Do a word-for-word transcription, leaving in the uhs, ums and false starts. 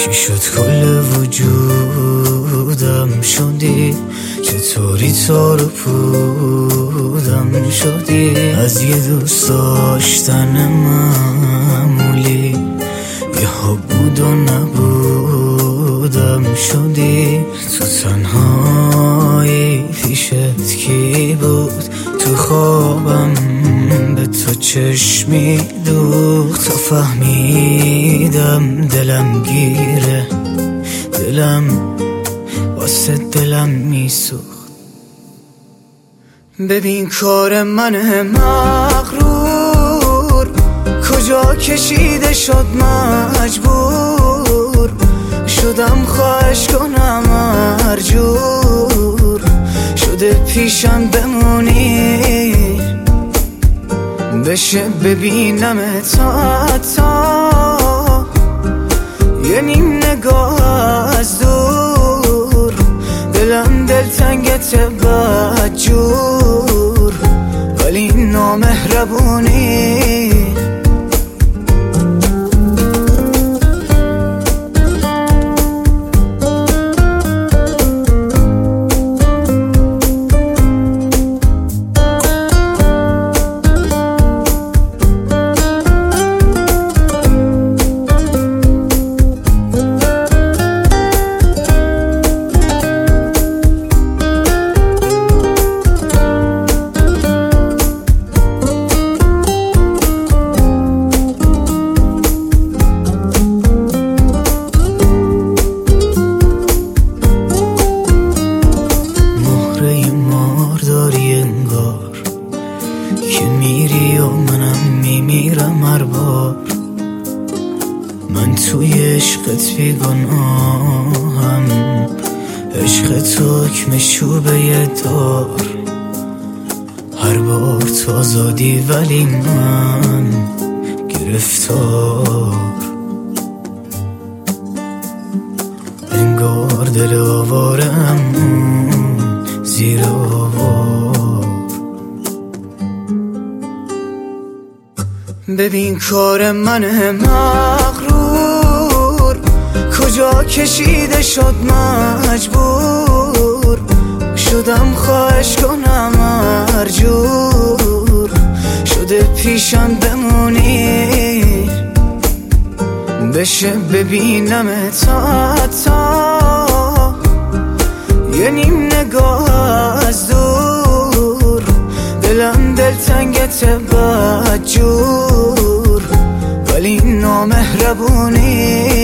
چی شد کل وجودم شدی، چطوری تارو پودم شدی، از یه دوست داشتن معمولی یه ها بود و نبودم شدی. تو تنهایی پیشت کی بود، تو خوابم به تو چشمی دوخت، تا فهمیدم دلم گیره، دلم واسه دلم میسوخت. ببین کار من مغرور کجا کشیده شد، مجبور شدم خواهش کنم هر جور شده پیشم بمونی، بشه ببینم تا تا یه نیم نگاه از دور، دلم دلتنگت بدجور ولی نامهربونی. که میری و منم میمیرم هر بار، من توی عشقت بیگناهم، عشق تو حکم چوبه دار، هر بار تو آزادی ولی من گرفتار، انگار دل آوارم زیر آوار. ببین کار من مغرور کجا کشیده شد، مجبور شدم خواهش کنم هر جور شده پیشم بمونی، بشه ببینم تا تا یه نیم نگاه از دور، دلم دلتنگت بدجور ولی نامهربونی.